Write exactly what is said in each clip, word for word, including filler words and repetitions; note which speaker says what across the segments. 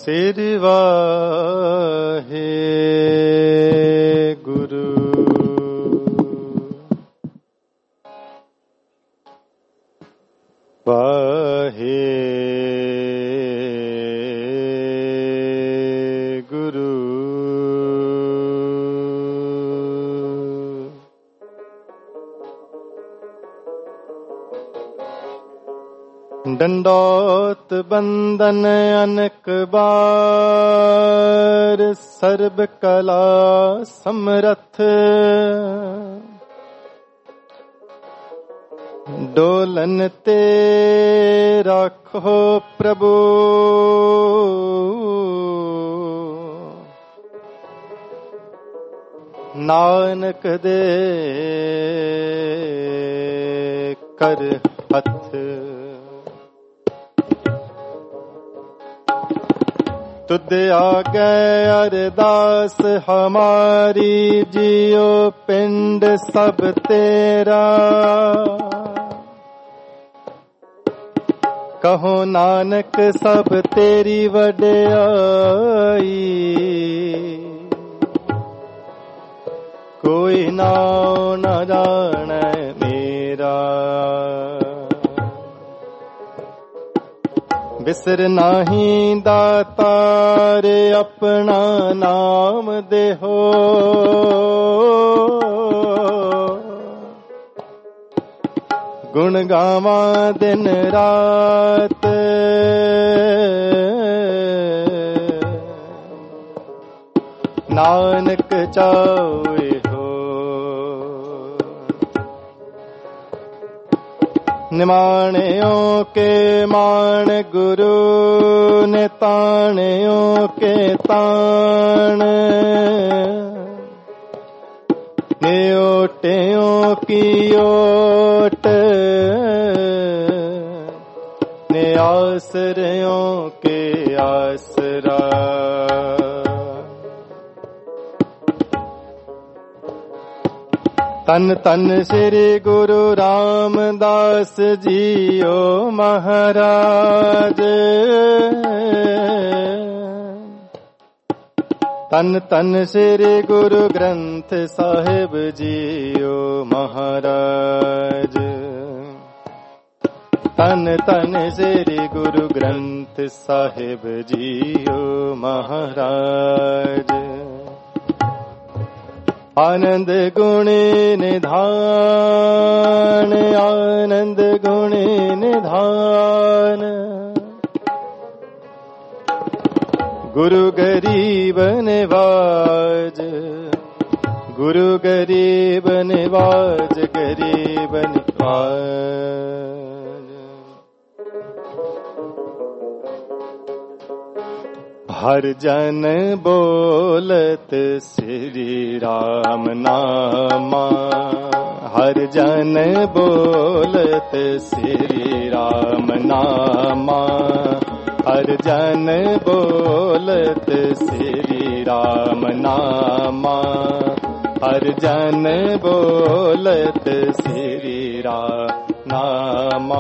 Speaker 1: सिर वाहे गुरु वाहे गुरु दंडौत बंदन अनक बार सर्ब कला समरथ डोलन ते राखो प्रभु नानक दे कर हथ तुद आगे अरदास हमारी जियो पिंड सब तेरा कहो नानक सब तेरी वड्याई कोई नाम न जाने मेरा बिसर नाही दातार अपना नाम देहो गुण गावा दिन रात नानक चावे हो निमाणियों के मान गुरु ने ताणियों के ताण ने ओटियों की ओट ने आसरियों के आसरा तन तन श्री गुरु रामदास जियो महाराज तन तन श्री गुरु ग्रंथ साहिब जियो महाराज तन तन श्री गुरु ग्रंथ साहिब जियो महाराज आनंद गुणी निधान आनंद गुणी निधान गुरु गरीब निवाज गुरु गरीब निवाज गरीब निवाज हर जन बोलत श्री राम नामा हर जन बोलत श्री राम नामा हर जन बोलत श्री राम नामा हर जन बोलत श्री राम नामा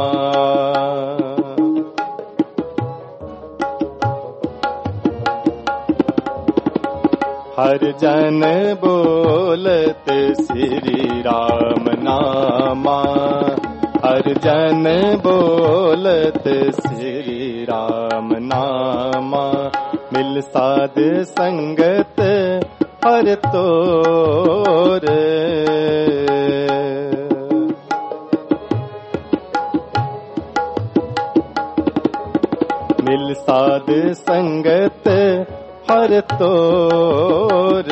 Speaker 1: हर जन बोलत श्री राम नामा हर जन बोलत श्री राम नामा मिल साध संगत हर तोर मिल साध संगत हर तोर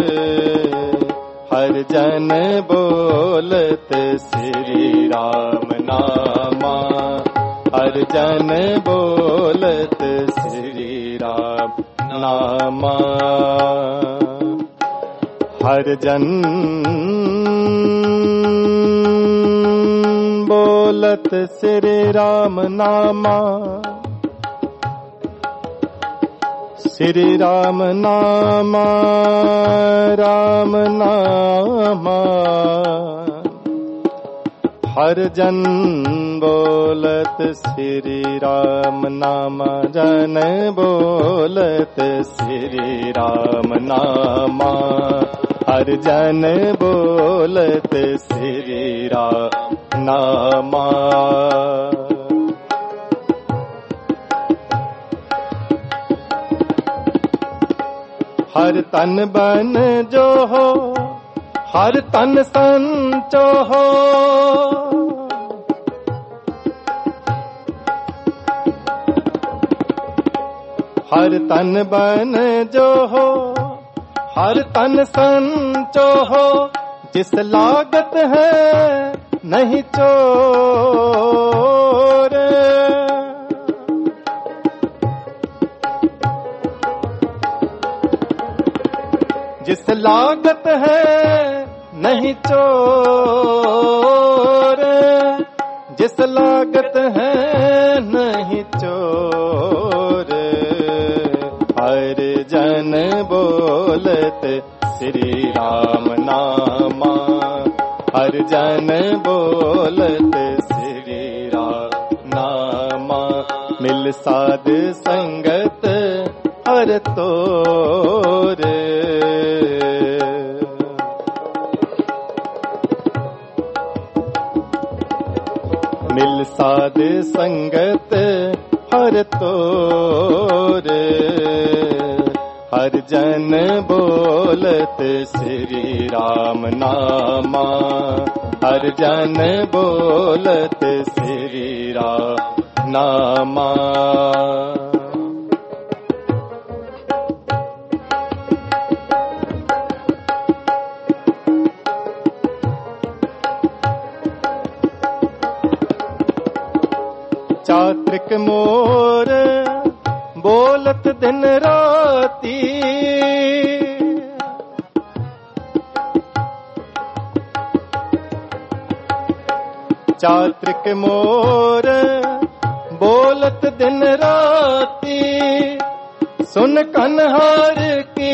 Speaker 1: हर जन बोलत श्री राम नामा हर जन बोलत श्री राम नामा हर जन बोलत श्री राम नामा श्री राम नामा राम नामा हर जन बोलत श्री राम नाम, जन बोलत श्री राम नामा, हर जन बोलत श्री राम नामा। हर तन बन जो हो, हर तन संचो हो, हर तन बन जो हो, हर तन संचो हो, जिस लागत है नहीं चोर। जिस लागत है नहीं चोर, जिस लागत है नहीं चोर, हर जन बोलत श्री राम नामा, हर जन बोलत श्री राम नामा। मिल साध संगत हर तोर, मिल साध संगत हर तोर, हर जन बोलत श्री राम नामा, हर जन बोलत श्री राम नामा। चात्रिक मोर बोलत दिन राती, चात्रिक मोर बोलत दिन राती, सुन कन्हार की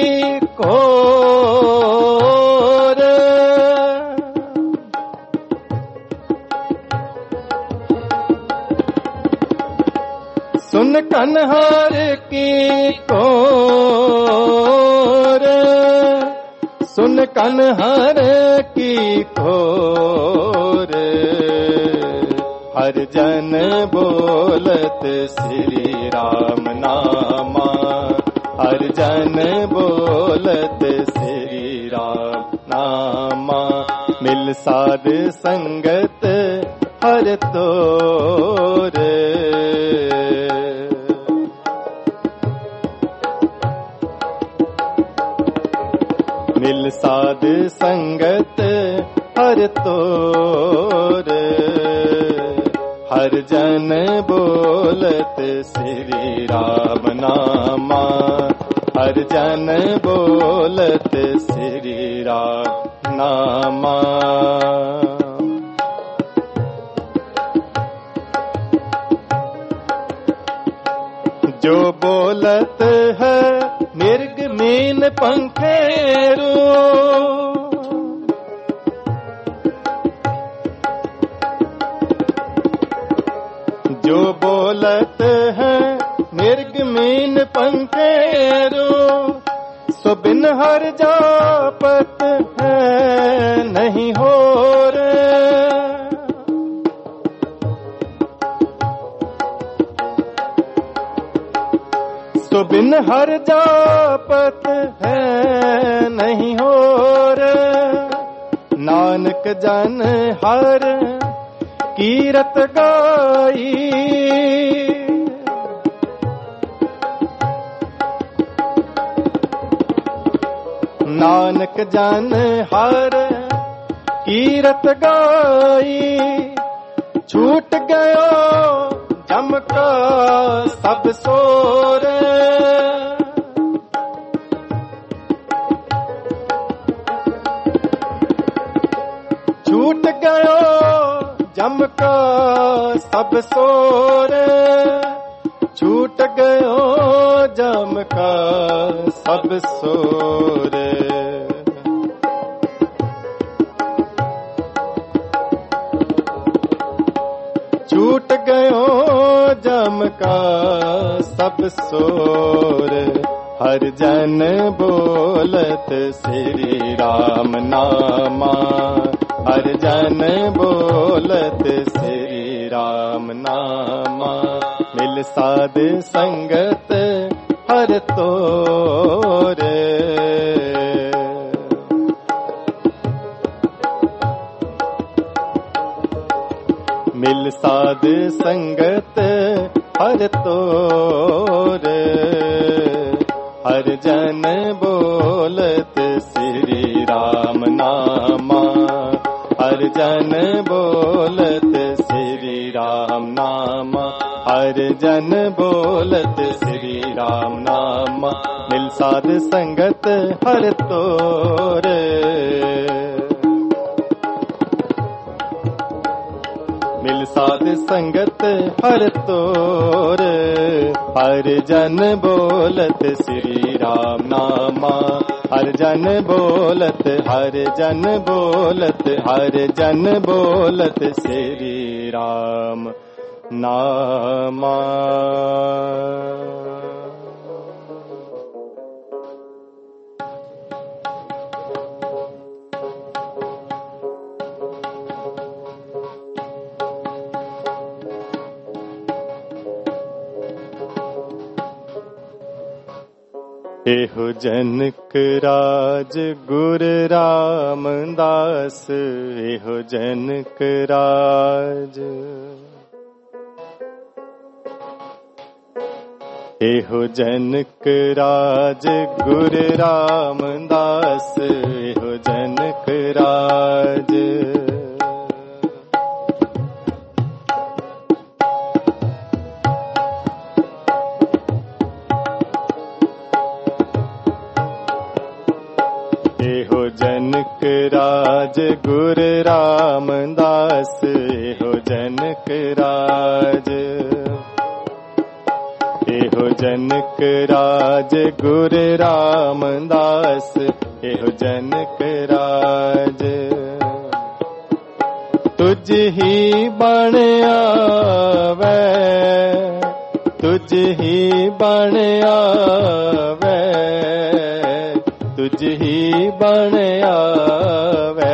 Speaker 1: कोर। सुन कन्हार की कोर, सुन कन्हार की कोर, हर जन बोलत श्री राम नामा, हर जन बोलत श्री राम नामा। मिल साध संगत हर तोर, मिल साध संगत हर तोर, हर जन बोलत श्री राम नामा, हर जन बोलत श्री राम नामा। जो बोलत है मिर्ग मीन पंखेरू, जो बोलत है मिर्ग मीन पंखेरू, सो बिन हर जापत है नहीं हो रे। सो बिन हर जापत है नहीं हो रे, नानक जन हर कीरत गाई। नानक जन हर कीरत गाई, छूट गयो जम का सब सोर। छूट गयो जम का सब सोर, छूट गयो जम का सब सोर। गयो जम का सब सोर, हर जन बोलत श्री राम नामा, हर जन बोलत श्री राम नामा। मिल साध संगत हर तोरे, मिल साध संगत हर तोरे, हर जन बोलत श्री राम नामा, हर जन बोलत श्री राम नामा, हर जन बोलत श्री राम नामा। मिल साध संगत हर तोरे, मिल साध संगत हर तोर, हर जन बोलत श्री राम नामा, हर जन बोलत, हर जन बोलत, हर जन बोलत श्री राम नामा। एहो जनक राज गुर रामदास, एहो जनक राज, एहो जनक राज गुर रामदास, एहो जनक राज। एहो जनक राज गुर रामदास, एहो जनक राज, एहो जनक राज गुर रामदास, एहो जनक राज। तुझ ही बण आवे, तुझ ही बण आवे, तुझ ही बण आवे।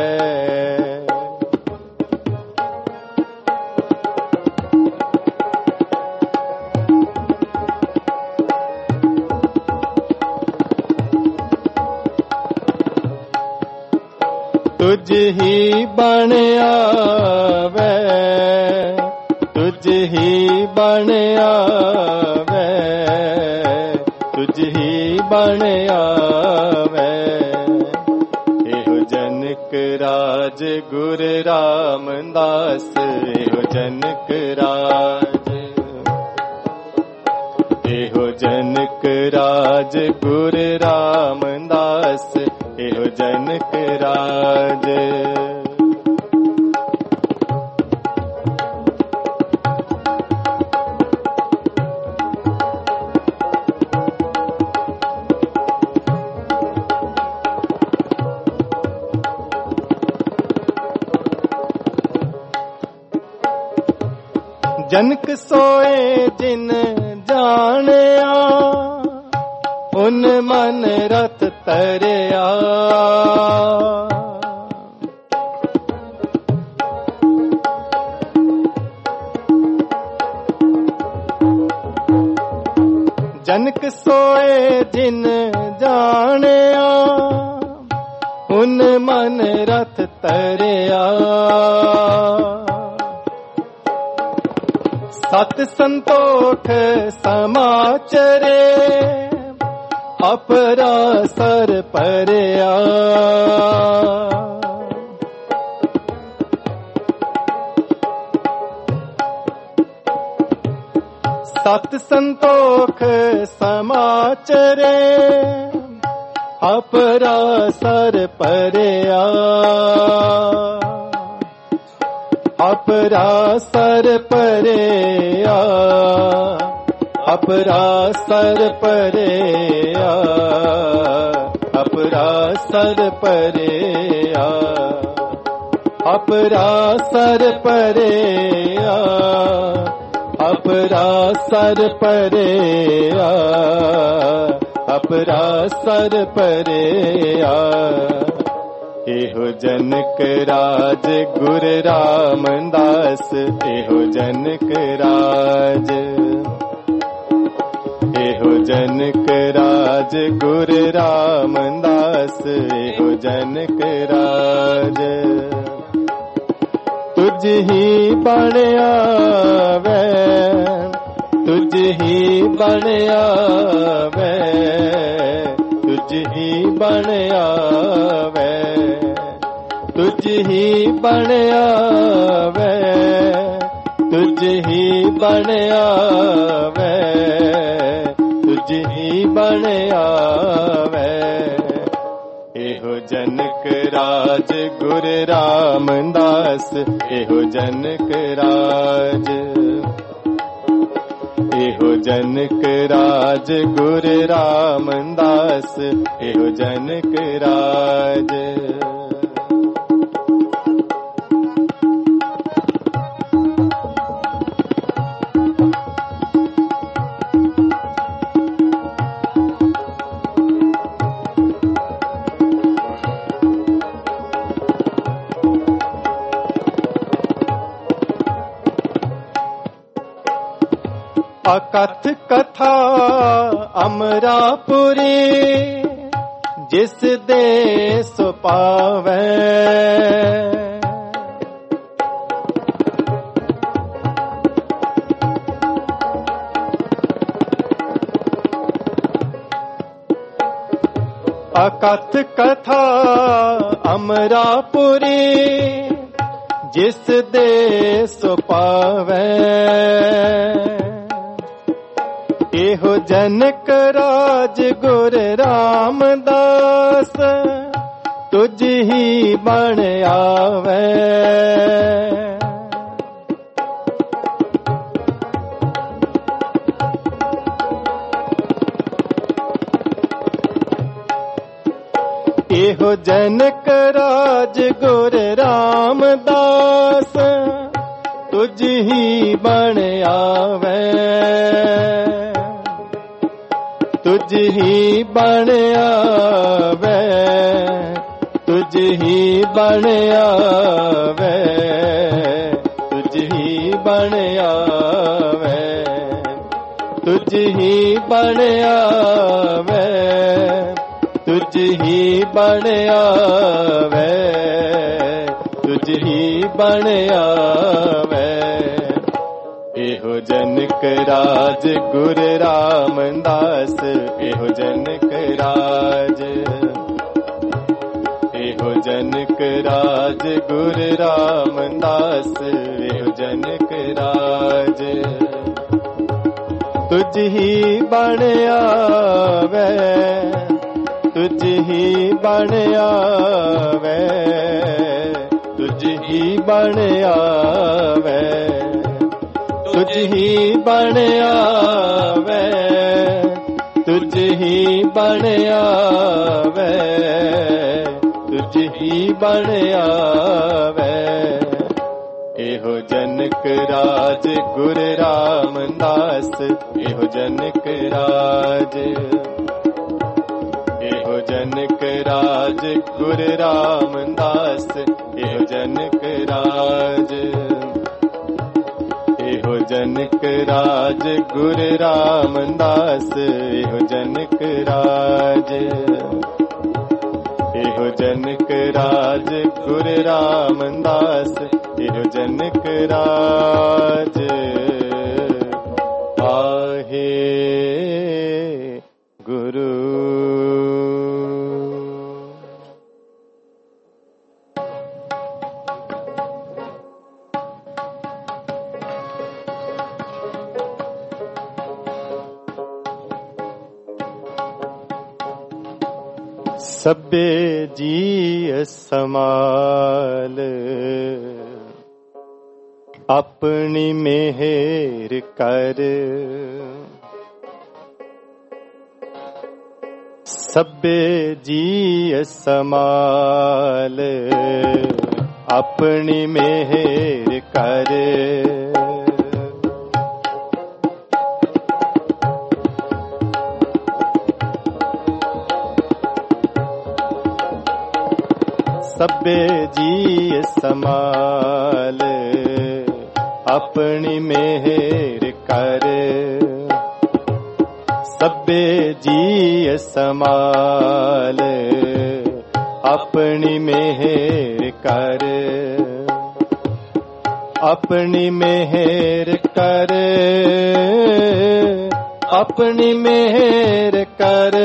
Speaker 1: तुझ ही बण आवे, तुझ ही बण आवे, तुझ ही बण आवे। एहो जनक राज गुर रामदास, एहो जनक राज, एहो जनक राज गुर रामदास, एहो जनक राज। जनक सोए जिन जानिया, उन मन रत तरिया। जनक सोए जिन जानिया, उन मन रत तरिया। सत संतोख समाचरे, अपरासर परया। सत संतोख समाचरे, अपरासर परया। अपरासर परया, अपरासर परया, अपरासर परया। अपरासर परे आ, अपरासर परे आ, अपरासर परे आ। एहो जनक राज गुर रामदास, एहो जनक राज, एहो जनक राज गुर रामदास, एहो जनक राज। तुझ ही बण आवे, तुझ ही बण आवे, तुझ ही बण आवे, तुझ ही बण आवे, तुझ ही बण आवे, तुझ ही बण आवे। एहो जनक राज गुर रामदास, एहो जनक राज, एहो जनक राज गुर रामदास, एहो जनक राज। अकथ कथा अमरापुरी, जिस दे सो पावे। अकथ कथा अमरापुरी, जिस दे सो पावे। एहो जनक राज गुर रामदास, तुझ ही बण आवे। एहो जनक राज गुर रामदास, तुझ ही बण आवे। तुझ ही बण आवे, तुझ ही बण आवे, तुझ ही बण आवे, तुझ ही बण आवे, तुझ ही बण आवे, तुझ ही बण आवे। एहो जनक राज गुर रामदास, एहो जनक राज, एहो जनक राज गुर रामदास, एहो जनक राज। तुझ ही बण आवे, तुझ ही बण आवे, तुझ ही बण आवे, तुझ ही बण आवे, तुझ ही बण आवे, तुझ ही बण आवे। एहो जनक राज गुर रामदास, एहो जनक राज, एहो जनक राज गुर रामदास, एहो जनक राज, एहो जनक राज गुर रामदास, एहो जनक राज, एहो जनक राज गुर रामदास, एहो जनक राज। आहे गुरु। सब्बे जी समाल, अपनी मेहर कर। सब्बे जी समाल, अपनी मेहर कर। सब्बे जी समाल अपनी मेहर कर। सब्बे जी समाल अपनी मेहर कर। अपनी मेहर कर। अपनी मेहर कर।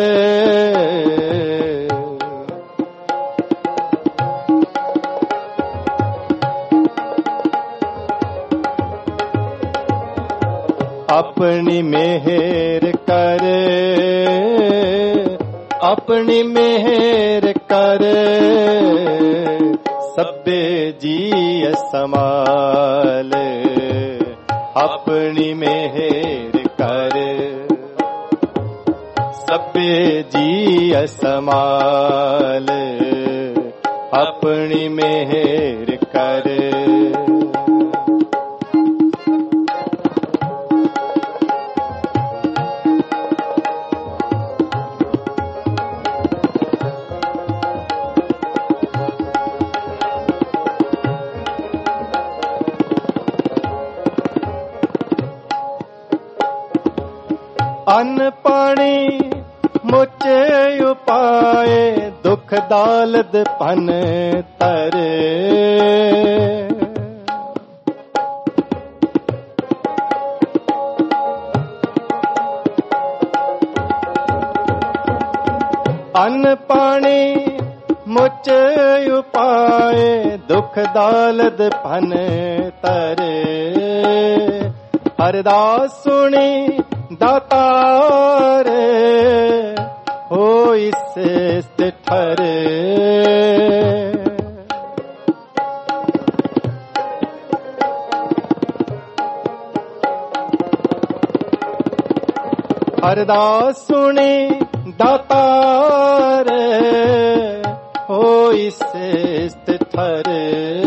Speaker 1: अपनी मेहर कर। अपनी मेहर कर। सब्बे जी समाल अपनी मेहर कर। सब्बे जी समाल अपनी मेहर कर। अन्न पानी मुझे उपाय दुख दालद पन तरे। अन्न पानी मुझे उपाय दुख दालद पन तरे। अरदास सुनी दातार हो इससे ठरे। अरदास सुनी दातार हो इससे ठरे।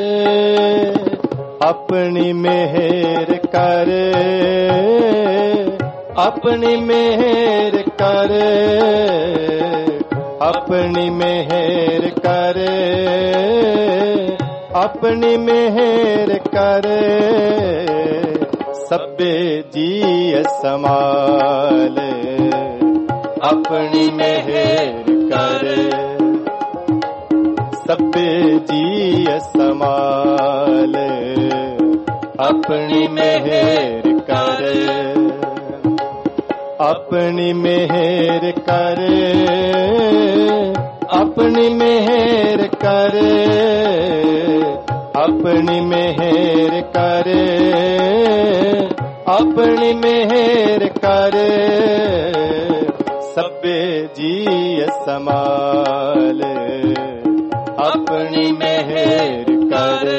Speaker 1: अपनी मेहर कर। अपनी मेहर कर। अपनी मेहर कर। अपनी मेहर कर। सब्बे जी समाल अपनी मेहर कर। सब्बे जी समाल अपनी मेहर कर। अपनी मेहर कर। अपनी मेहर कर। अपनी मेहर कर। अपनी मेहर कर। सब्बे जी समाल अपनी मेहर कर।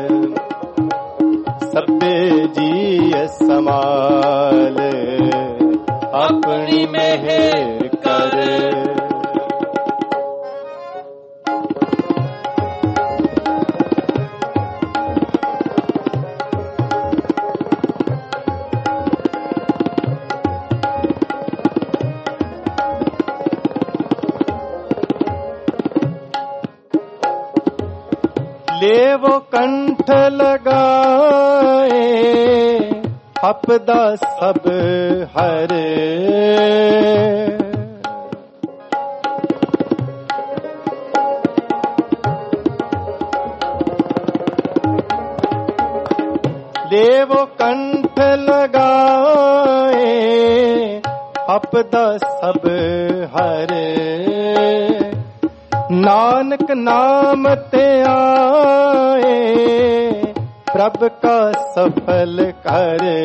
Speaker 1: सब्बे जी समाल अपनी मेहर कर। ले वो कंठ लगाए आपदा सब हरे। ले वो कंठ लगाए आपदा सब हरे। नानक नाम ते आए प्रभ का सफल करे।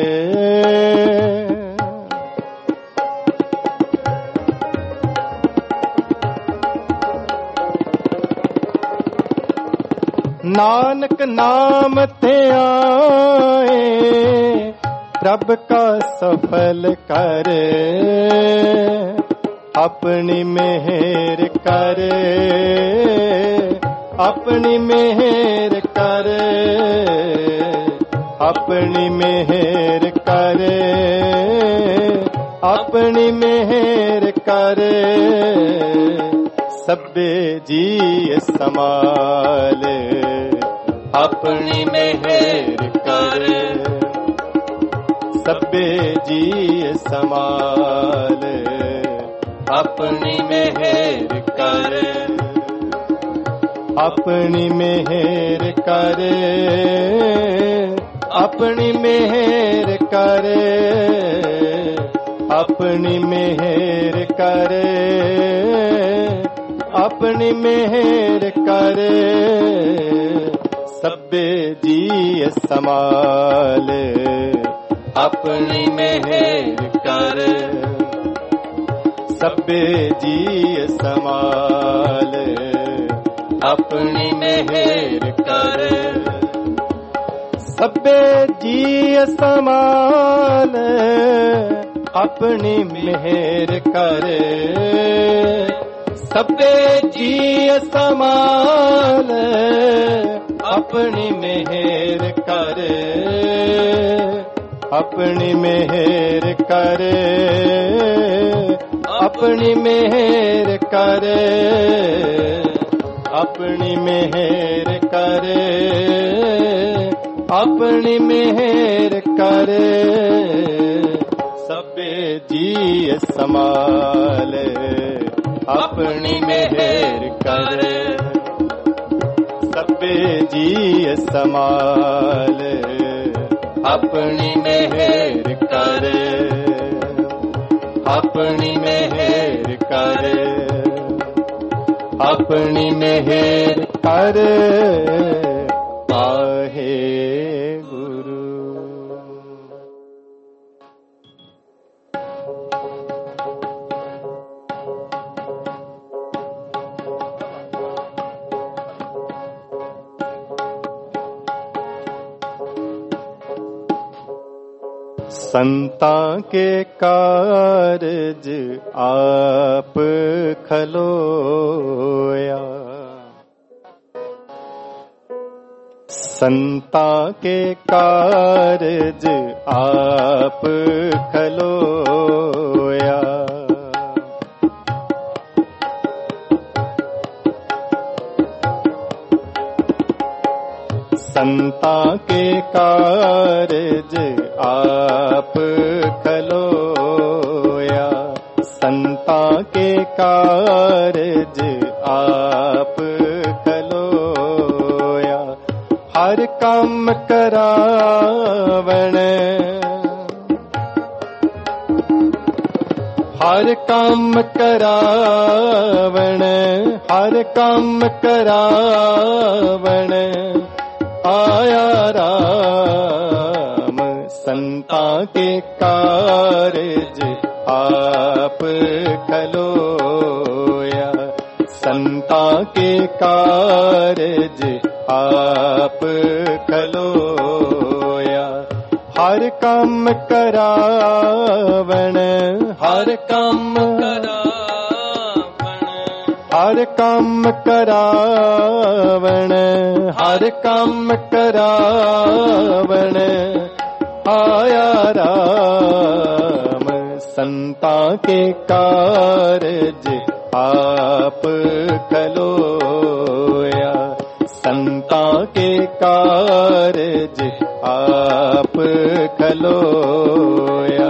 Speaker 1: नानक नाम ते आए प्रभ का सफल करे। अपनी मेहर करे। अपनी मेहर कर, अपनी मेहर कर, अपनी मेहर कर, सब्बे जी संभाल, अपनी मेहर कर, सब्बे जी संभाल, अपनी मेहर कर, अपनी मेहर कर, अपनी मेहर कर, अपनी मेहर कर, अपनी मेहर कर, सब्बे जी संभाल, अपनी मेहर कर, सब्बे जी संभाल, अपनी मेहर कर, सब्बे जी संभाल, अपनी मेहर कर, सब्बे जी संभाल, अपनी मेहर कर, अपनी मेहर कर, अपनी मेहर कर, अपनी मेहर कर, अपनी मेहर कर, सब्बे जी संभाल, अपनी मेहर कर, सब्बे जी संभाल, अपनी मेहर कर, अपनी मेहर कर, अपनी मेहर कर, आहे गुरु। संता के कारज आप खलोया, संता के कारज आप खलोया, संता के कारज आप खलोया, संता के कारज आप खलोया, हर काम करावण, हर काम करावण, हर काम करावण, आया राम, संता के कारज आप खलोया, संता के कारज आप खलोया, हर काम करावण, हर काम करावण, हर काम करावण, हर काम करावण, आया राम, संता के कारज आप खलोया, संता के कारज आप खलोया।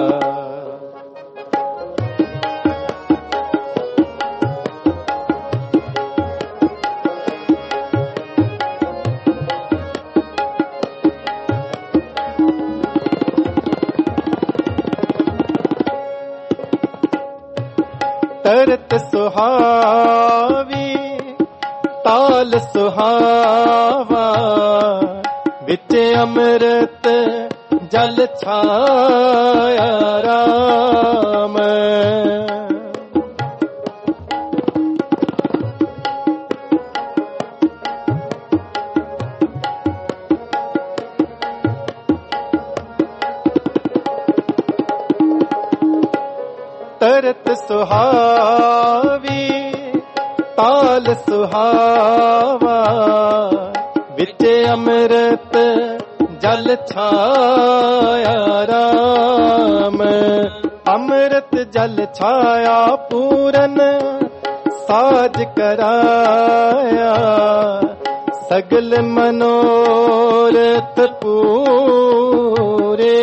Speaker 1: तरत सुहावी ताल सुहावा, बिच अमृत जल छाया राम, तरत सुहावी ताल सुहावा, विच अमृत जल छाया राम, अमृत जल छाया पूरन साज कराया, सगल मनोरथ पूरे।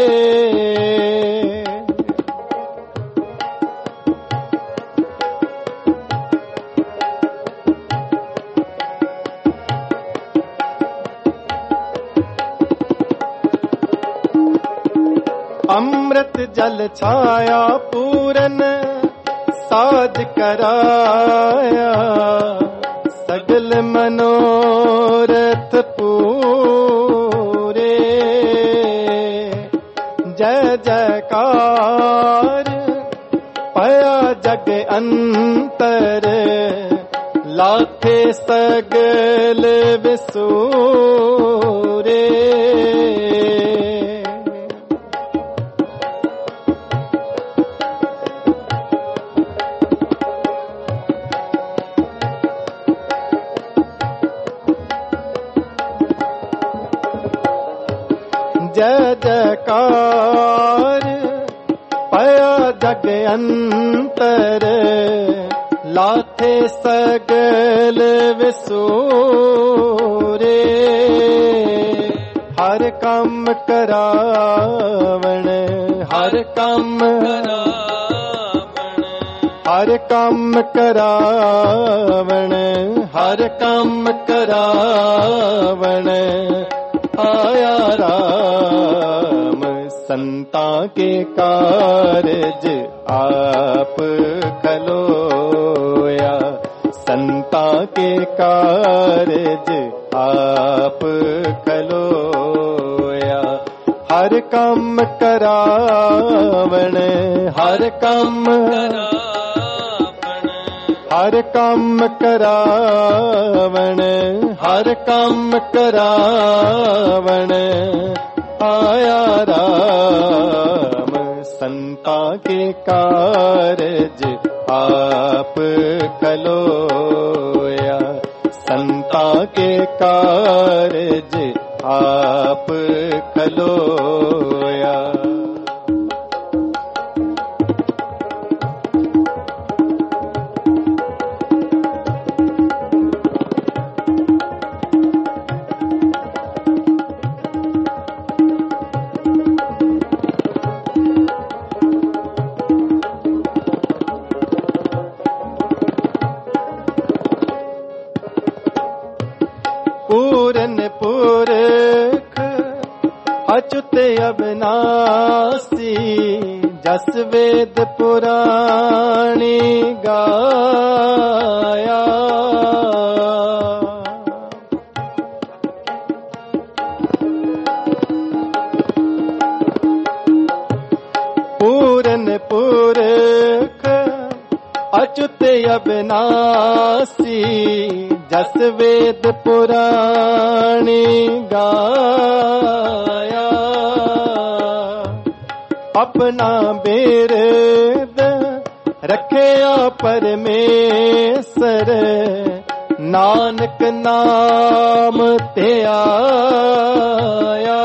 Speaker 1: अमृत जल छाया पूरन साज कराया, सगल मनोरथ पूरे। जय जयकार पया जग अंतर, लाखे सगल विसूरे। जय जयकार पया जग अंतर, लाथे सगल विसूरे। हर काम करावण, हर काम करावण, हर काम करावण, हर काम करावण आया राम। संता के कारज आप खलोया, संता के कारज आप खलोया। हर काम करावण, हर काम हर काम करावण, हर काम करावण आया राम। संता के कारज आप खलोया, संता के कारज आप खलोया। पूरन पुरख अच्युत अविनाशी, जस वेद पुराणी गाया। पूरन पुरख अच्युत अविनाशी, जस वेद पुराणी गाया। अपना बेरद रखया परमेसर, नानक नाम ते आया।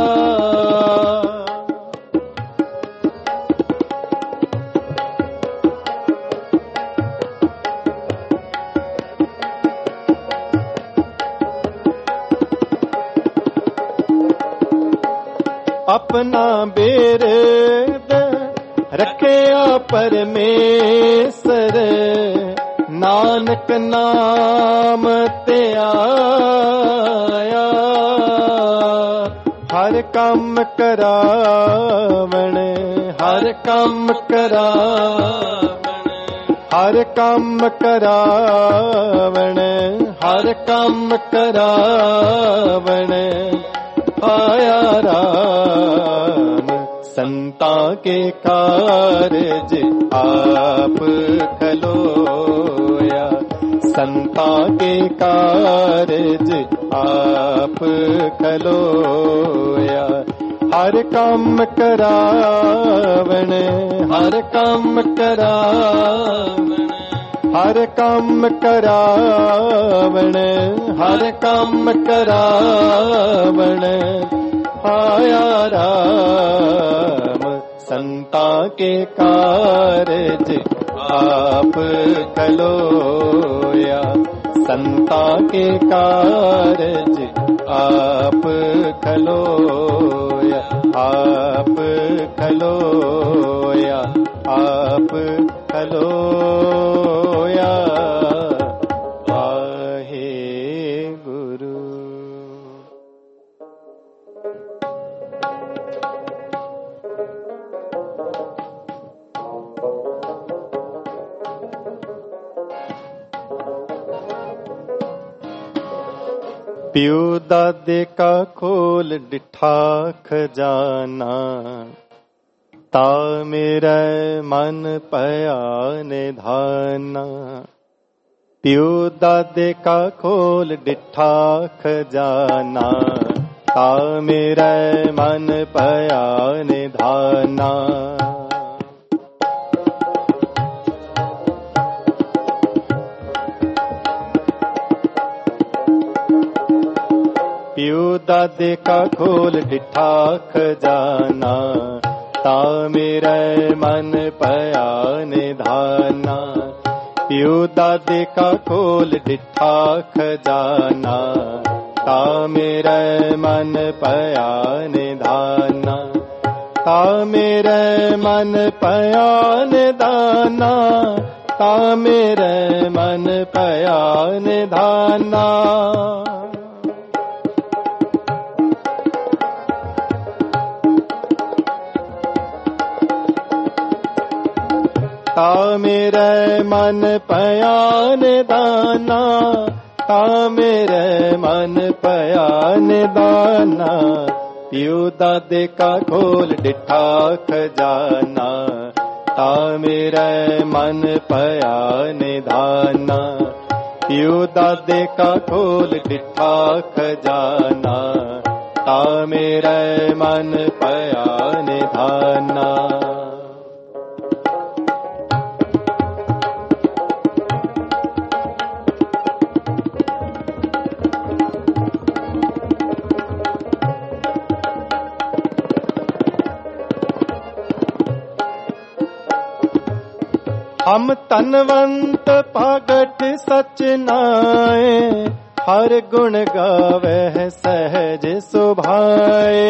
Speaker 1: अपना बेरद रखया परमेसर, नानक नाम ते आया। हर काम करावण, हर काम करावण, हर काम करावण, हर काम करावण आया राम। संता के कारज आप खलोया, संता के कारज आप खलोया। हर काम करावण, हर काम करावण, हर काम करावण, हर काम करावण आया राम। संता के कारज आप खलोया, संता के कारज आप खलोया, आप खलोया, आप खलोया। वाहे गुरु। पियो दादे का खोल डिठा खजाना, ता मेरा मन पया निधाना। पियो दादे का खोल डिठा खजाना, ता मेरा मन पया निधाना। पियो दादे का खोल डिठा खजाना, ता मेरा मन पया निधाना। पियो दादे का खोल डिठा खजाना, ता मेरा मन पया निधाना। ता मेरा मन पया निधाना, ता मेरा मन पया निधाना। ता मेरे मन पया निधाना, ता मेरे मन पया निधाना। पियो दादे का खोल डिठा खजाना, ता मेरे मन पया निधाना। पियो दादे का खोल डिठा खजाना, ता मेरे मन पया निधाना। हम तनवंत पागट सच नाए, हर गुण गावे सहज सुभाए।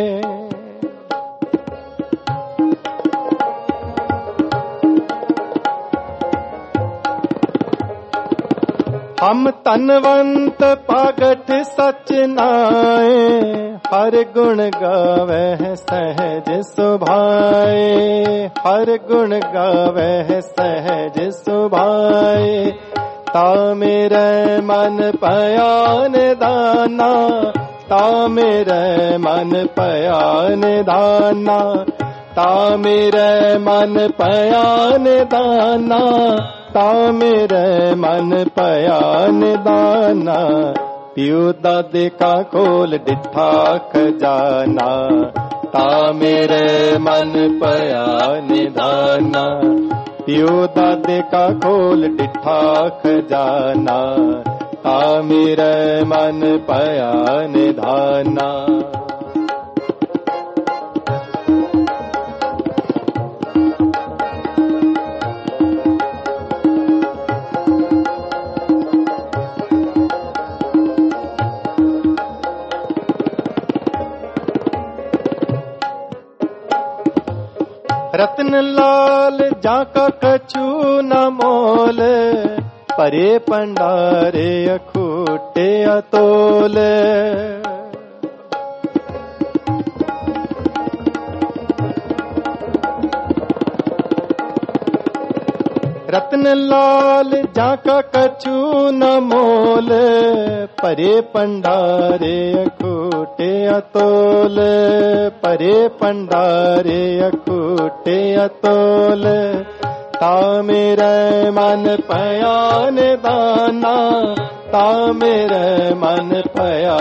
Speaker 1: हम तनवंत पागट सच नाए, हर गुण गावे सहज सुभाए। हर गुण गावे सहज सुभाए, ता मेरे मन पया निधाना। ता मेरे मन पया निधाना, ता मेरे मन पया निधाना। ता मेरे मन पया निधाना। पियो दादे का खोल डिठा खजाना, ता मेरे मन पया निधाना। पियो दादे का खोल डिठा खजाना, ता मेरे मन पया निधाना। रतन लाल जाका कछु न मोल, परे पंडारे अखूटे अतोल। रतन लाल जाका कछु न मोल, परे पंडारे अखूटे अतोल। परे पंडारे अखूटे अतोल, ता मेरे मन पया निधाना। ता मेरे मन पया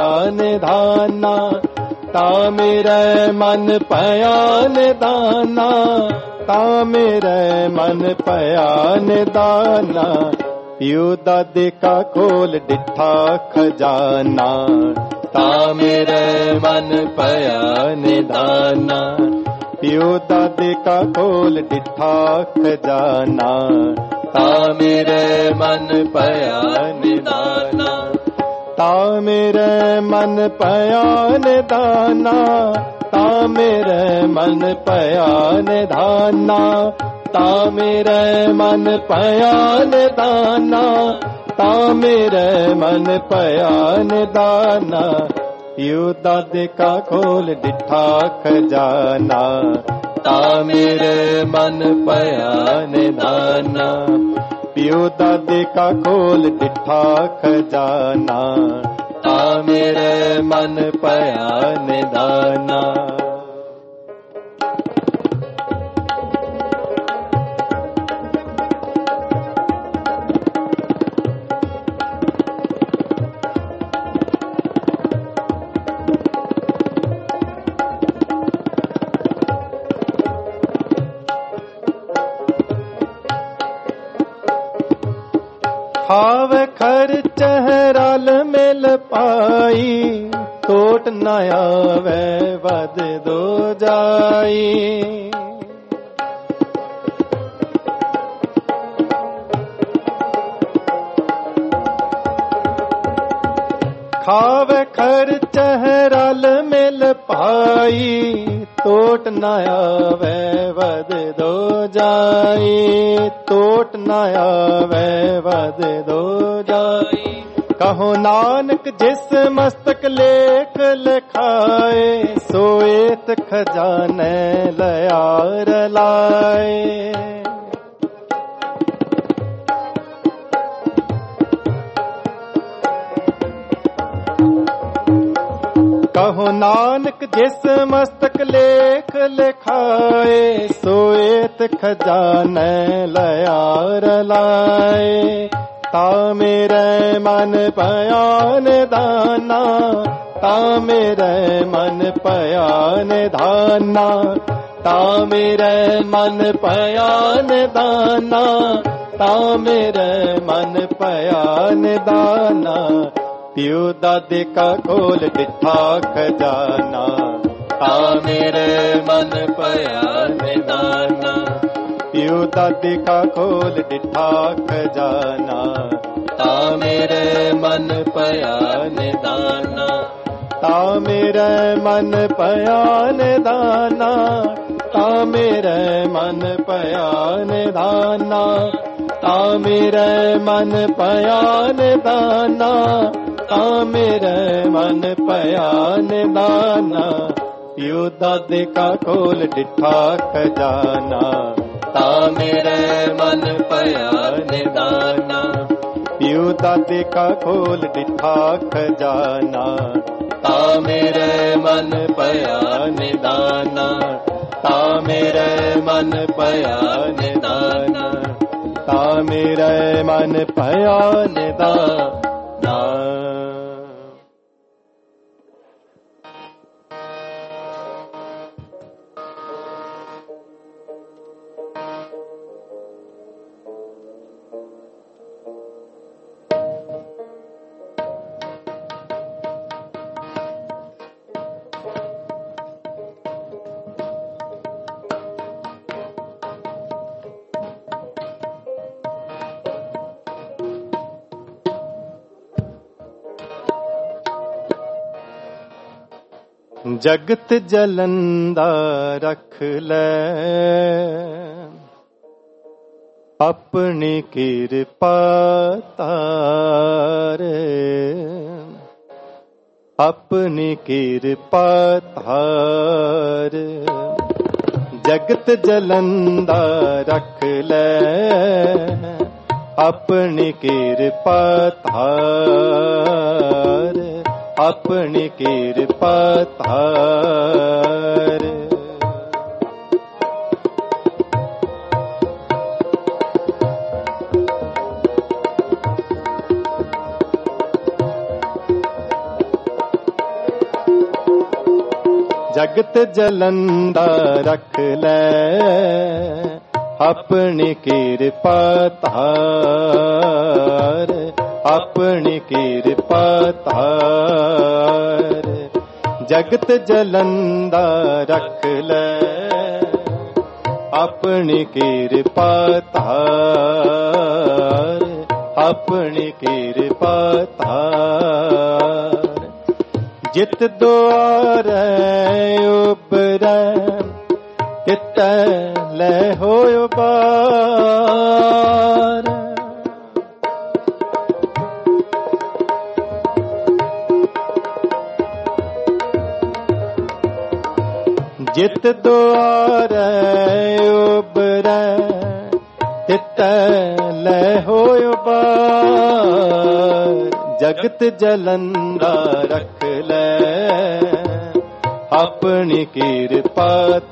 Speaker 1: निधाना। ता मेरे मन पया निधाना। ता मेरे मन पया निदाना। पियो दादे का खोल डिठा खजाना, ता मेरे मन पया निदाना। पियो दादे का खोल डिठा खजाना, ता मेरे मन पया निदाना। ता मेरे मन पया निदाना, ता मेरे मन पया निदाना। ता मेरे मन पया निदाना, ता मेरे मन पया निदाना। पियो दादे का खोल डिठा खजाना, ता मेरे मन पया निदाना। पियो दादे का खोल डिठा खजाना, ता मेरे मन पया निदाना। खाव खर्च रल मिल पाई, टोट न आवे वध दो जाई। खाव खर्च रल मिल पाई, टोट न आवे वध दो जाई। टोट न आवे वध दो जाई। कहो नानक जिस मस्तक लेख लिखाए, सोएत खजाने लयार लाए। कहो नानक जिस मस्तक लेख लिखाए, सोएत खजाने लयार लाए। ता मेरे मन पया निदाना, ता मेरे मन पया निदाना। ता मेरे मन पया निदाना, ता मेरे मन पया निदाना। पियो दादे का खोल डिठा खजाना, ता मेरे मन पया निदाना। पियो दादे का खोल डिठा खजाना, ता मेरे मन पया निदाना। ता मेरे मन पया निदाना, ता मेरे मन पया निदाना। ता मेरे मन पया निदाना, ता मेरे मन पया निदाना। पियो दादे का खोल डिठा खजाना, ता मेरे मन पया निदाना। पियो दादे का खोल डिठा खजाना, ता मेरे मन पया निदाना। ता मेरे मन पया निदाना, ता मेरे मन पया निदाना। जगत जलंदा रख ले, अपनी कृपा तार। अपनी कृपा तार। जगत जलंदा रख ले, अपनी कृपा तार। अपनी कृपा तार। ਜਗਤ ਜਲੰਦਾ ਰਖ ਲੈ, ਆਪਣੀ ਕਿਰਪਾ ਧਾਰ, ਆਪਣੀ ਕਿਰਪਾ ਧਾਰ। ਜਗਤ ਜਲੰਦਾ ਰਖ ਲੈ, ਆਪਣੀ ਕਿਰਪਾ ਧਾਰ, ਆਪਣੀ ਕਿਰਪਾ ਧਾਰ। ਜਿਤ ਦੁਆਰੈ ਉਬਰੈ, ਤਿਤੈ ਲੈ ਹੋਇ ਬਾਰ। ਜਿਤ ਦੁਆਰੈ ਉਬਰੈ, ਤਿਤੈ ਲੈ ਹੋਇ ਬਾਰ। ਜਗਤ ਜਲੰਦਾ ਰਖ ਲੈ, ਆਪਣੀ ਕਿਰਪਾ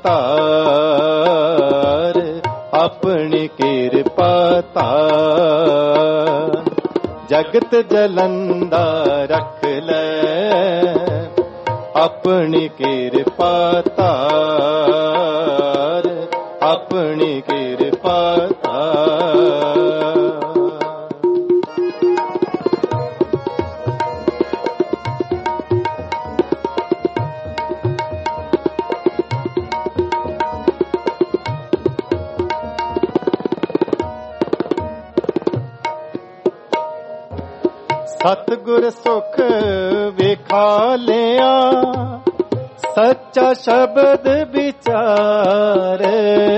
Speaker 1: ਧਾਰ, ਆਪਣੀ ਕਿਰਪਾ ਧਾਰ। ਜਗਤ ਜਲੰਦਾ ਰਖ ਲੈ, ਆਪਣੀ ਕਿਰਪਾ ਧਾਰ, ਆਪਣੀ ਕਿਰਪਾ ਧਾਰ। ਸਤਿਗੁਰ ਸੁਖ ਵੇਖਾ ਲਿਆ, ਸੱਚਾ ਸ਼ਬਦ ਵਿਚਾਰੇ।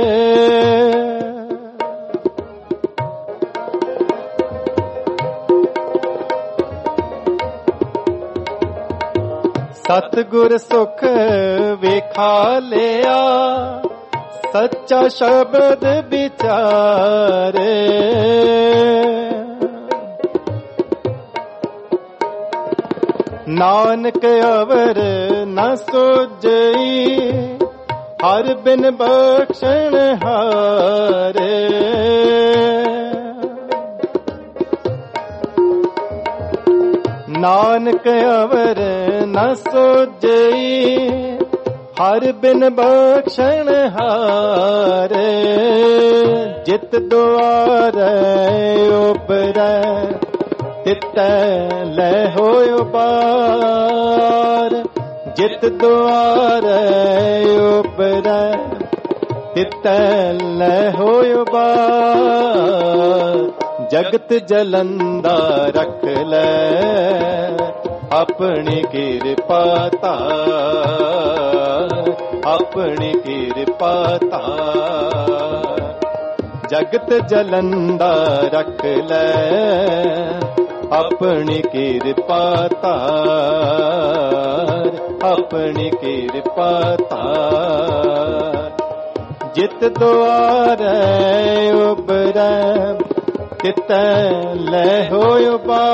Speaker 1: ਸਤਿਗੁਰ ਸੁਖ ਵੇਖਾ ਲਿਆ, ਸੱਚਾ ਸ਼ਬਦ ਵਿਚਾਰੇ। ਨਾਨਕ ਅਵਰ ਨ ਸੋਜਈ, ਹਰ ਬਿਨ ਬਖਸ਼ਣ ਹਾਰੇ। ਨਾਨਕ ਅਵਰ ਨ ਸੋਜਈ, ਹਰ ਬਿਨ ਬਖਸ਼ਣ ਹਾਰੇ। ਜਿਤ ਦੁਆਰੈ ਉਬਰੈ, ਤਿਤੈ ਲੈ ਹੋਇ ਬਾਰ। ਜਿਤ ਦੁਆਰੈ ਉਬਰੈ, ਤਿਤੈ ਲੈ ਹੋਇ ਬਾਰ। ਜਗਤ ਜਲੰਦਾ ਰਖ ਲੈ, ਆਪਣੀ ਕਿਰਪਾ ਧਾਰ, ਆਪਣੀ ਕਿਰਪਾ ਧਾਰ। ਜਗਤ ਜਲੰਦਾ ਰਖ ਲੈ, ਆਪਣੀ ਕਿਰਪਾ ਧਾਰ, ਆਪਣੀ ਕਿਰਪਾ ਧਾਰ। ਜਿਤ ਦੁਆਰੈ ਉਬਰੈ, ਤਿਤੈ ਲੈ ਹੋਇ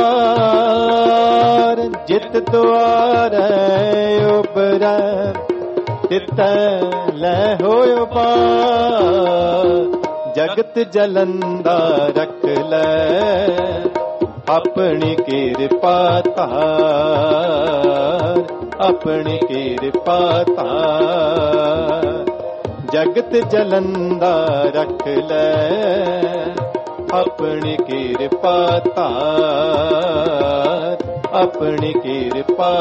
Speaker 1: ਬਾਰ। ਜਿਤ ਦੁਆਰੈ ਉਬਰੈ, ਤਿਤੈ ਲੈ ਹੋਇ ਬਾਰ। ਜਗਤ ਜਲੰਦਾ ਰਖ ਲੈ, ਆਪਣੀ ਕਿਰਪਾ ਧਾਰ, ਆਪਣੀ ਕਿਰਪਾ ਧਾਰ। ਜਗਤ ਜਲੰਦਾ ਰਖ ਲੈ, ਆਪਣੀ ਕਿਰਪਾ ਧਾਰ, ਆਪਣੀ ਕਿਰਪਾ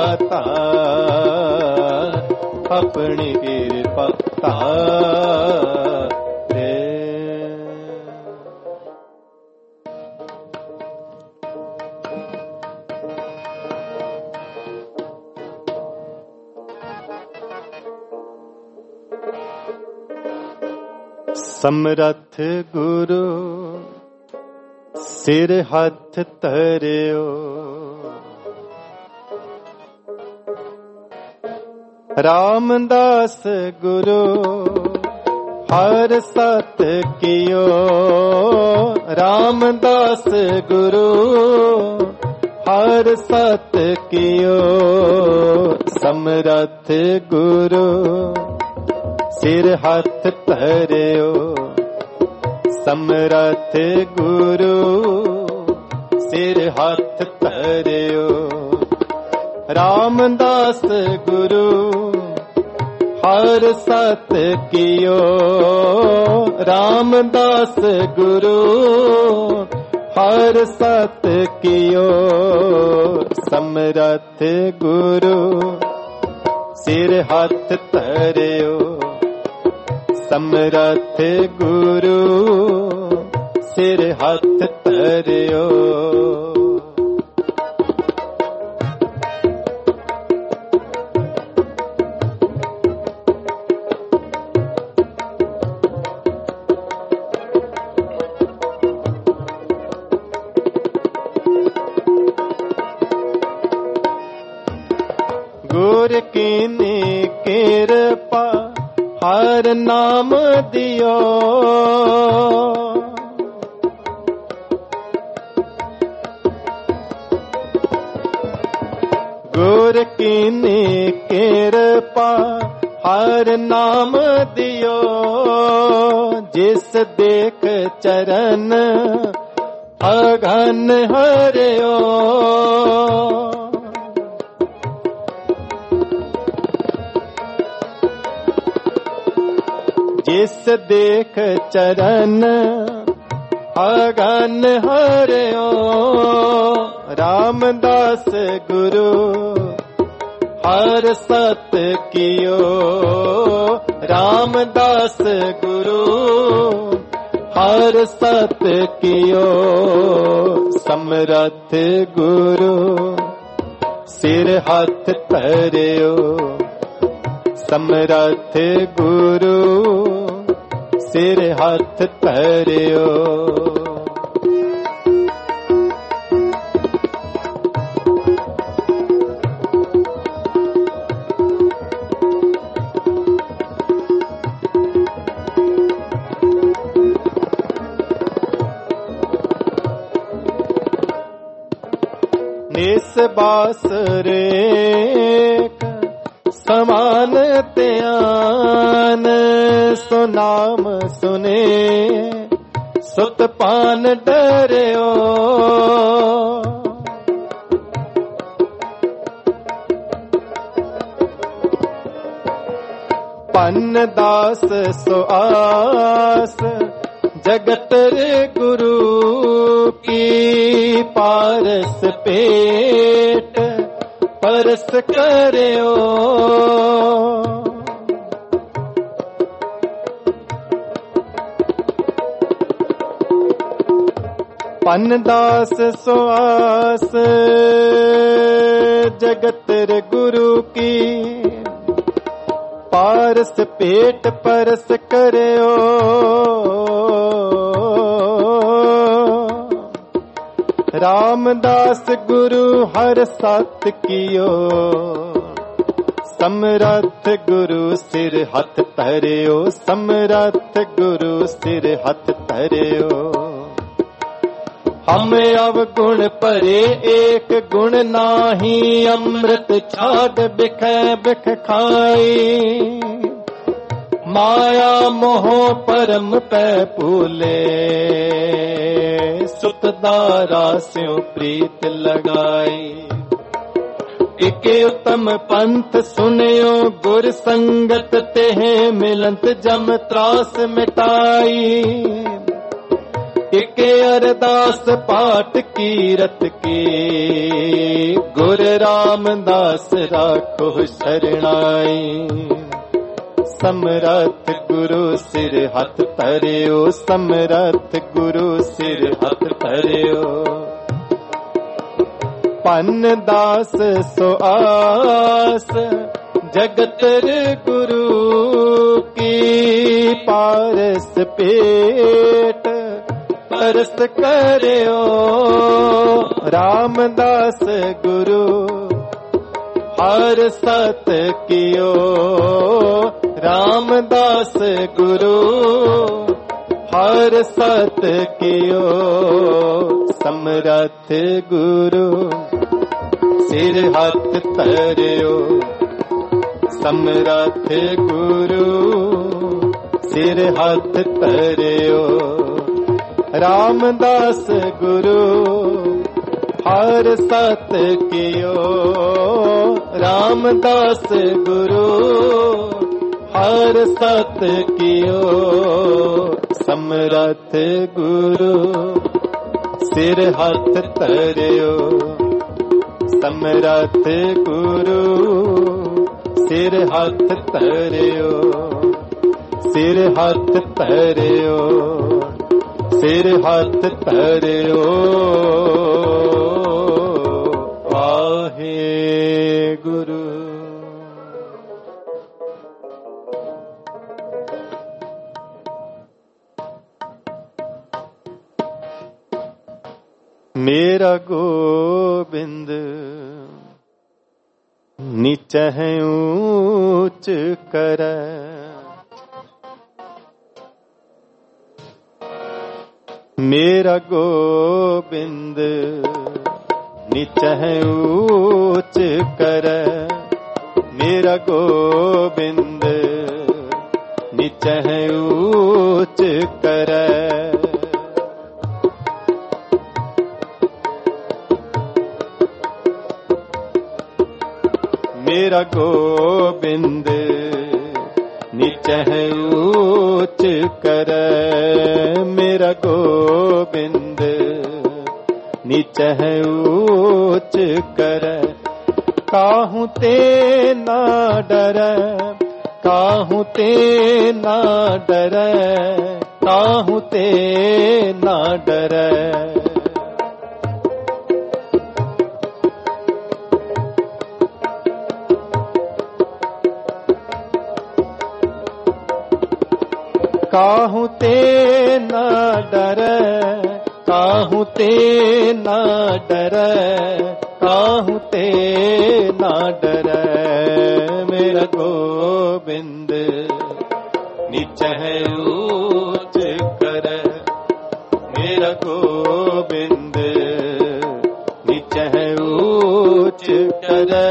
Speaker 1: ਧਾਰ, ਆਪਣੀ ਕਿਰਪਾ ਧਾਰ। ਸਮਰੱਥ ਗੁਰੂ ਸਿਰ ਹੱਥ ਧਰਿਓ, ਰਾਮਦਾਸ ਗੁਰੂ ਹਰ ਸਤ ਕੀਓ। ਰਾਮਦਾਸ ਗੁਰੂ ਹਰ ਸਤ ਕੀਓ। ਸਮਰੱਥ ਗੁਰੂ ਸਿਰ ਹੱਥ ਧਰਿਓ। ਸਮਰੱਥ ਗੁਰੂ ਸਿਰ ਹੱਥ ਧਰਿਓ। ਰਾਮਦਾਸ ਗੁਰੂ हर सत कियो रामदास गुरु हर सत कियो समरथ गुरु सिर हाथ धरियो समरथ गुरु सिर हाथ धरियो गुर कीनी कृपा हर नाम दियो गुर कीनी कृपा हर नाम दियो जिस देख चरण अघन हरियो जिस देख चरण अगन हरियो रामदास गुरु हर सत कियो रामदास गुरु हर सत कियो समरथ गुरु सिर हाथ धरियो समरथ गुरु सिर हाथ धरियो निस बास रे समान त्यान सो नाम सुने सुत पान डरियो पन दास सो आस जगत रे गुरु की पारस पेट परस करियो पन्नदास सुआस जगत रे गुरु की पारस पेट परस करियो रामदास गुरु हर सत कियो समरथ गुरु सिर हाथ धरियो समरथ गुरु सिर हाथ धरियो हम अवगुण परे एक गुण नाही अमृत छाड़ बिख बिख खाई माया मोह परम पै भूले सुत दारा स्यों प्रीत लगाई इके उत्तम पंथ सुनियो गुर संगत तेह मिलंत जम त्रास मिटाई इके अरदास पाठ कीरत की गुर रामदास राखो शरणाई समरथ गुरु सिर हाथ धरियो समरथ गुरु सिर हाथ धरियो पन दास सो आस जगत गुरु की पारस पेट परस करियो रामदास गुरु हर सत कियो रामदास गुरु हर सत कियो समरथ गुरु सिर हाथ धरियो समरथ गुरु सिर हाथ धरियो रामदास गुरु हर सत कियो रामदास गुरु हर सत कियो समरथ गुरु सिर हाथ धरियो समरथ गुरु सिर हाथ धरियो सिर हाथ धरियो सिर हाथ धरियो वाहे गुरु। मेरा गोबिंद नीचे ऊंच करे मेरा गोबिंद नीचे ऊंच करे मेरा गोबिंद नीचे ऊंच करे मेरा गोबिंद नीचे ऊंच करे मेरा गोबिंद नीचे ऊंच करे काहू ते ना डरे काहू ते ना डरे काहू ते ना डरे काहू ते ना डरे काहू ते ना डरे काहू ते ना डरे मेरा गोबिंद नीचे ऊंच करे मेरा गोबिंद नीचे ऊंच करे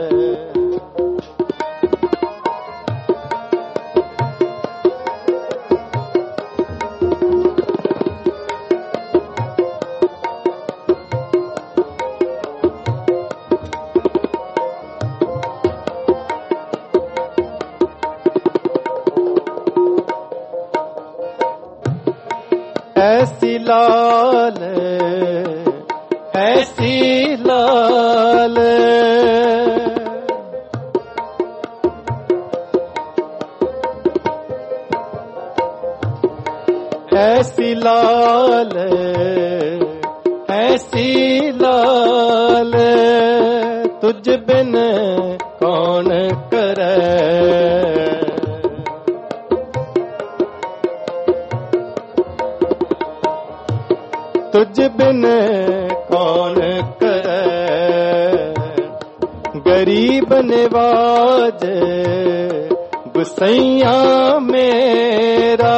Speaker 1: ऐसी लाल ऐसी लाल ऐसी लाल ऐसी लाल तुझ बिन कौन करे तुझ बिन कौन करे गरीब नवाज गुसैया मेरा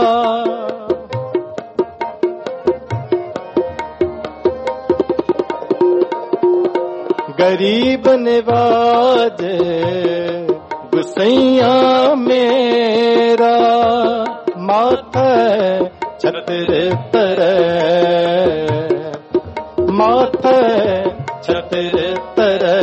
Speaker 1: गरीब नवाज गुसैया मेरा माथा छतर तरे माथे छतर तरे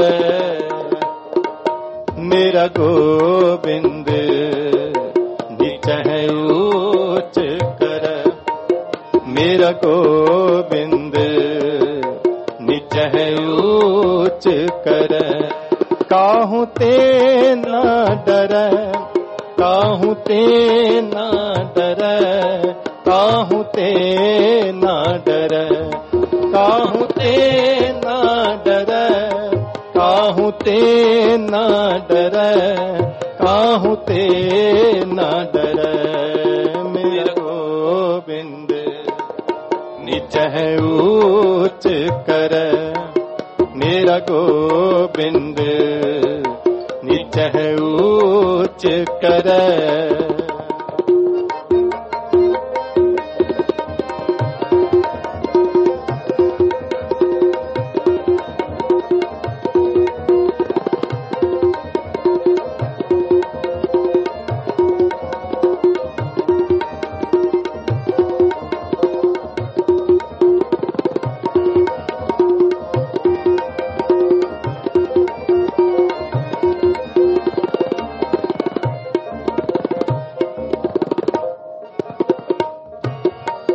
Speaker 1: मेरा गोबिंद नीचे ऊंच करे मेरा गोबिंद नीचे ऊंच करे काहू ते ना डरे काहू ते ना डरे काहू ते ना डरे काहू ते ना डरे काहू ते ना डरे काहू ते ना डरे मेरा गोबिंद नीचे ऊंच करे मेरा गोबिंद नीचे ऊंच करे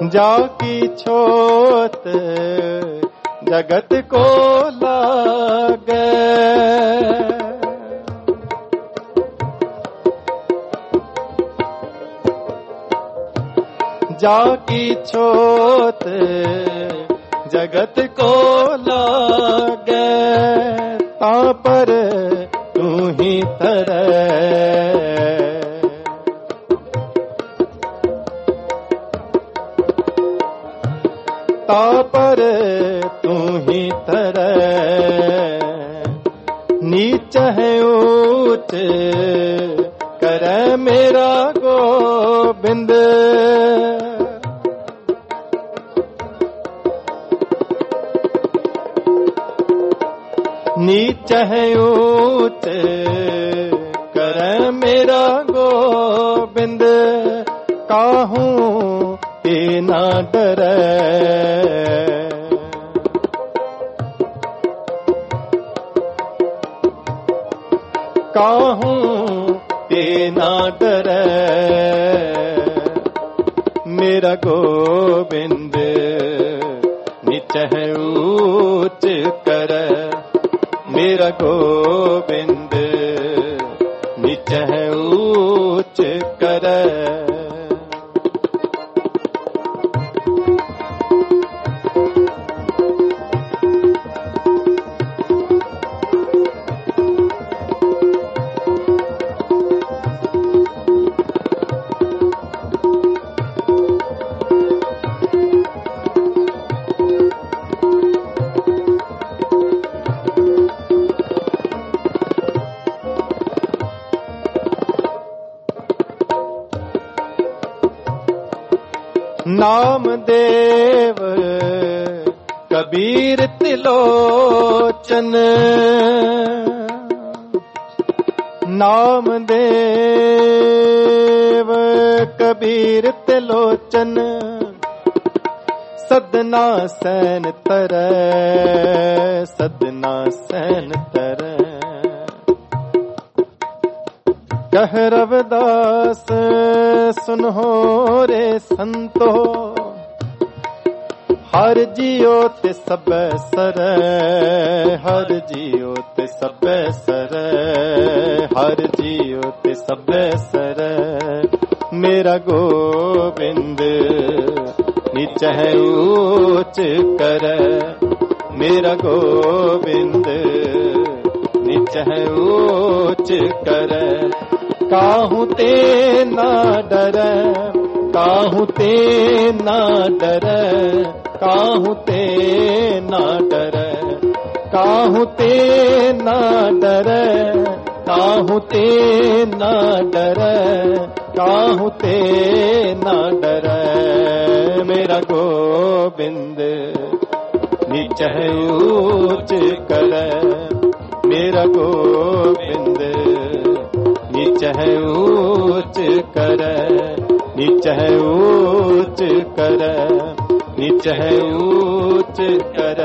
Speaker 1: जाकी छोत जगत को लागे, जाकी छोत जगत को लागे, ता पर तू ही तरे, ता पर तू ही तरे, नीच है ऊंच करे मेरा गोबिंद, नीच है ऊंच करे मेरा गोबिंद, काहूं ते ना डरे, काहूं ते ना डरे, मेरा गोबिंद नीच है ऊंच करे, मेरा गोबिंद नीच है ऊंच करे। नाम देव कबीर तिलोचन, नाम देव कबीर तिलोचन, सदना सैन तरै, सदना सैन तरै, कह रविदास सुनहो रे संतो, हर जियो ते सब सर, हर जियो ते सब सर, हर जियो ते सब सर, मेरा गोबिंद नीच है ऊंच कर, मेरा गोबिंद नीच है ऊंच कर, काहू ते ना डर, काहू ते ना डर, काहू ते ना डर, काहू ते ना डर, काहू ते ना डर, काहू ते ना डर, मेरा गोबिंद नीच है ऊंच कर, मेरा गोबिंद नीच है ऊंच कर, नीच है ऊंच कर, नीच है ऊंच कर,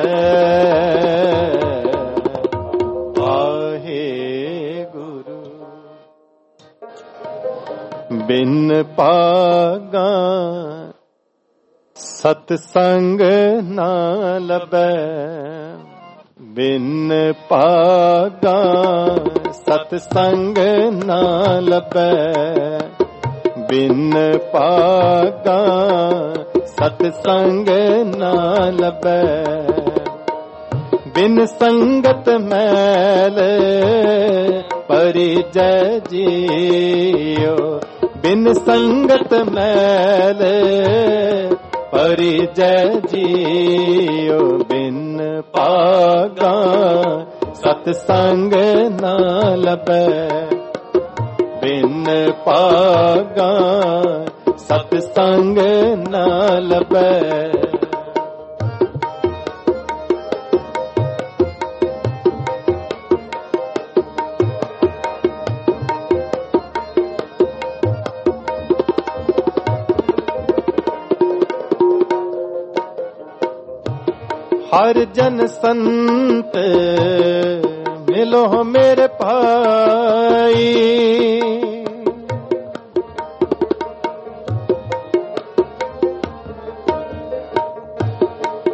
Speaker 1: वाहे गुरु बिन पागा सतसंग ना लबै, बिन पागा सतसंग ना लबै, बिन पागा सतसंग ना लबै, बिन संगत मैल परिजय जियो, बिन संगत मैल परिजय जियो, बिन पागा सतसंग ना लबै, बिन पागा सतसंग ना लबै, हर जन संत मिलो मेरे भाई,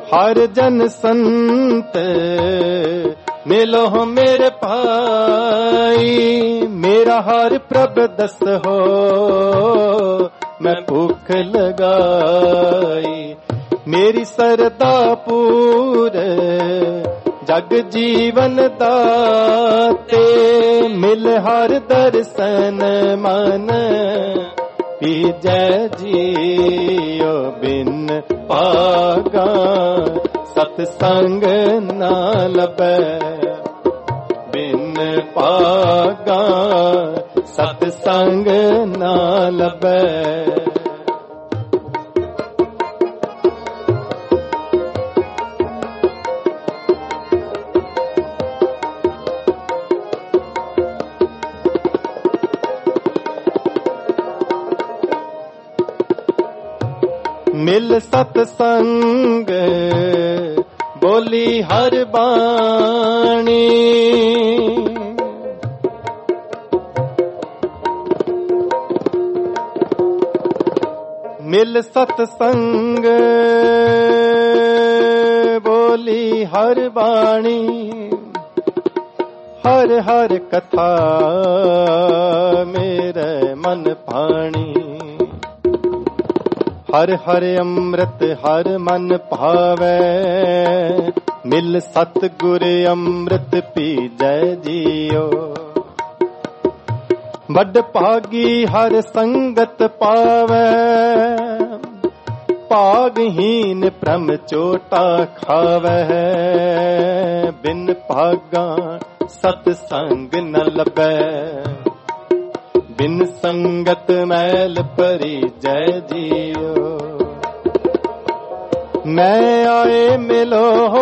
Speaker 1: हर जन संत मिलो मेरे भाई, मेरा हर प्रभ दस हो मैं भूख लगाई। मेरी सरदा पूर जग जीवन दाते, मिल हर दर्शन मन पीजै जियो बिन पागा, सतसंग ना लभै बिन पागा, सतसंग ना लभै। मिल सतसंग बोली हर बाणी, मिल सतसंग बोली हर बाणी, हर हर कथा मेरे मन भाणी। हर हर अमृत हर मन भावै, मिल सतगुर अमृत पीजै जियो। बड़ भागी हर संगत पावै, भागहीन भ्रम चोटा खावै। बिन भागा सतसंग न लभै, बिन संगत मैल परी जय जियो। मैं आए मिलो हो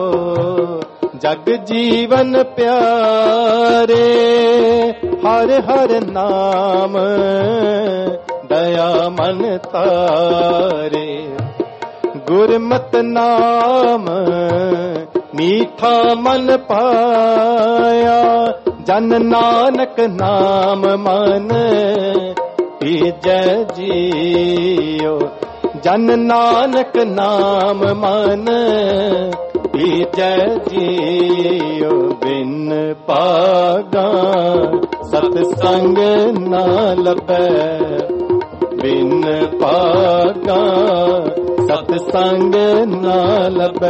Speaker 1: जग जीवन प्यारे, हर हर नाम दया मन तारे। गुरमत नाम मीठा मन पाया, जन नानक नाम मन पीजै जियो। जन नानक नाम मन पीजै जियो। बिन पागा सतसंग ना लभै, बिन पागा सतसंग ना लभै।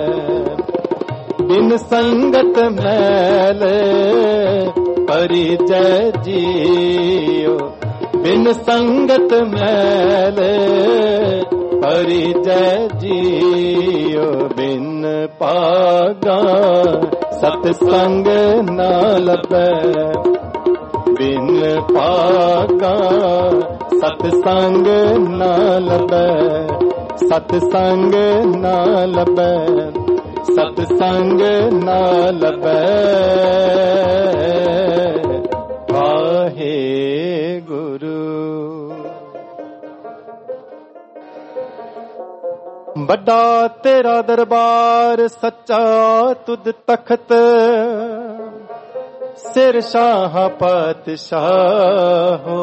Speaker 1: बिन संगत मैल परिजै जियो। बिन संगत मैल परिजै जियो। बिन पागा सतसंग ना लभै, बिन पागा सतसंग ना लभै। सतसंग ना लभै, सतसंग ना लभै। वाहे गुरु। बड़ा तेरा दरबार सच्चा तुद तखत, सिर शाह पातशाह हो।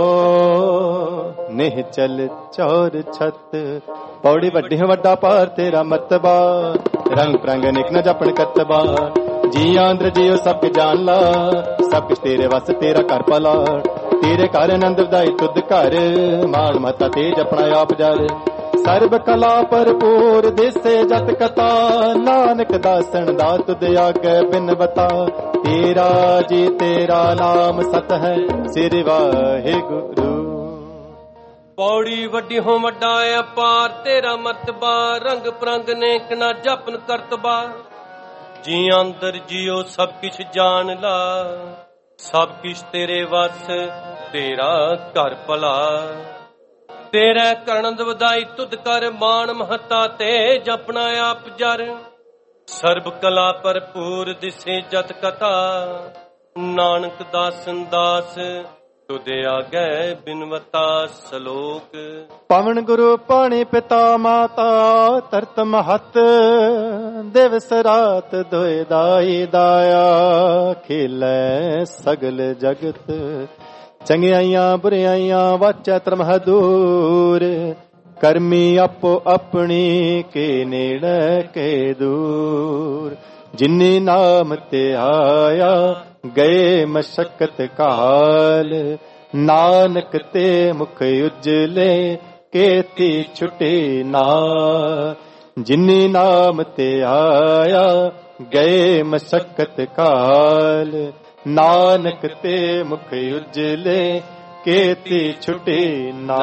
Speaker 1: निहचल चौर छत पौड़ी वड्डी वड्डा पार तेरा मर्तबा। रंग प्रंग निक न जपन करतबा। जी आंद्र जियो सब जान ला, सब कुछ तेरे वस तेरा कर पला। तेरे घर आनंद वधाई तुद घर, मान मता तेज अपना आप जर। सर्ब कला भरपूर दिसे जत कथा, नानक दासन दा तुद आगे बिन बता। तेरा जी तेरा नाम सत है, सिर वाहे गुरु।
Speaker 2: पौड़ी वड्डी हो वड्डा अपार तेरा मर्तबा। रंग परंग नेक ना जपन करतबा। जी अंदर जियो सब किछ जान ला, सब किछ तेरे वस तेरा कर भला। तेरे करनद वधाई तुद कर, मान महता तेज अपना आप जर। सर्ब कला भरपूर दिसे जत कथा, नानक दासन दास तुदे आगे बिनवता सलोक।
Speaker 1: पवन गुरु पाणी पिता माता तरत महत, दिवस रात दोए दाई दाया। खेलै सगल जगत, चंगियाइयां बुरियाइयां वाचा त्रम दूर। ਕਰਮੀ ਆਪੋ ਆਪਣੀ ਕੇ ਨੇੜੇ ਕੇ ਦੂਰ। ਜਿਨੀ ਨਾਮ ਤੇ ਆਇਆ ਗਏ ਮਸ਼ਕਤ ਕਾਲ, ਨਾਨਕ ਤੇ ਮੁਖ ਉਜਲੇ ਕੇਤੀ ਛੁਟੇ ਨਾ। ਜਿਨੀ ਨਾਮ ਤੇ ਆਇਆ ਗਏ ਮਸ਼ਕਤ ਕਾਲ, ਨਾਨਕ ਤੇ ਮੁਖ ਉਜਲੇ ਕੇਤੀ ਛੁਟੇ ਨਾ।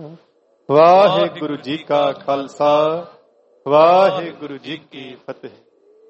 Speaker 1: ਵਾਹਿਗੁਰੂ ਜੀ ਕਾ ਖਾਲਸਾ, ਵਾਹਿਗੁਰੂ ਜੀ ਕੀ ਫਤਿਹ।